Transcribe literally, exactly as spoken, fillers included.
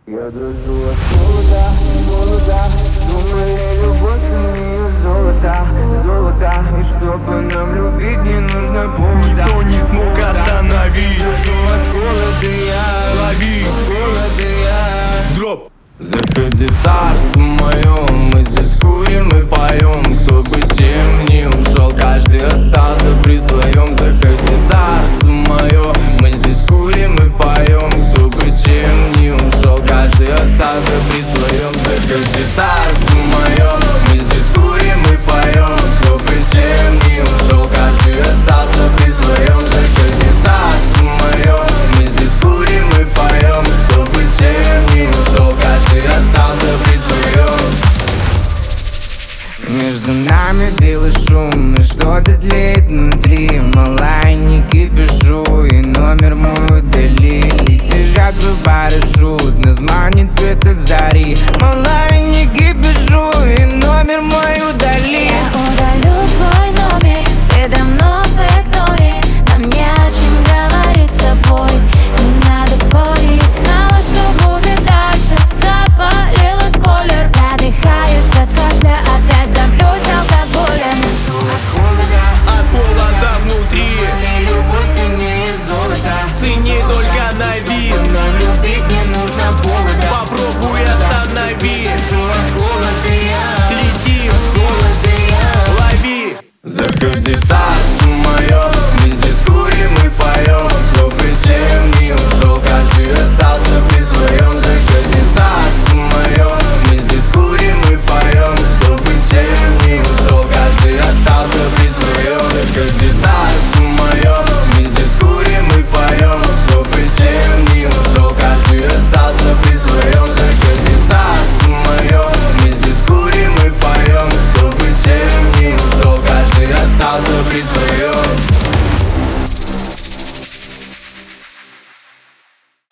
Я дрожу от холода, холода. Думаю, любовь у нее золото, золото. И чтобы нам любить, не нужно повода. Никто не смог остановить. Дрожу от холода я, Лови холода я. дроп. Заходи в царство мое, мы здесь курим и поем. Кто бы с чем ни ушел, каждый остался при своем. Заходи в царство мое, мы здесь курим и поем. Кто бы с чем ни ушел, каждый остался при своем. Заходи в царство мое, мы здесь курим и поем. Кто бы с чем ни ушел, каждый остался при своем. Заходи в царство мое, мы здесь курим и поем. Кто бы с чем ни ушел, каждый остался при своем. Между нами белый шум, и что-то тлеет внутри. Малая, не кипишу, и номер мой удалили. Тяжак твой парашют, название цвета зари. Малая, не кипишу, и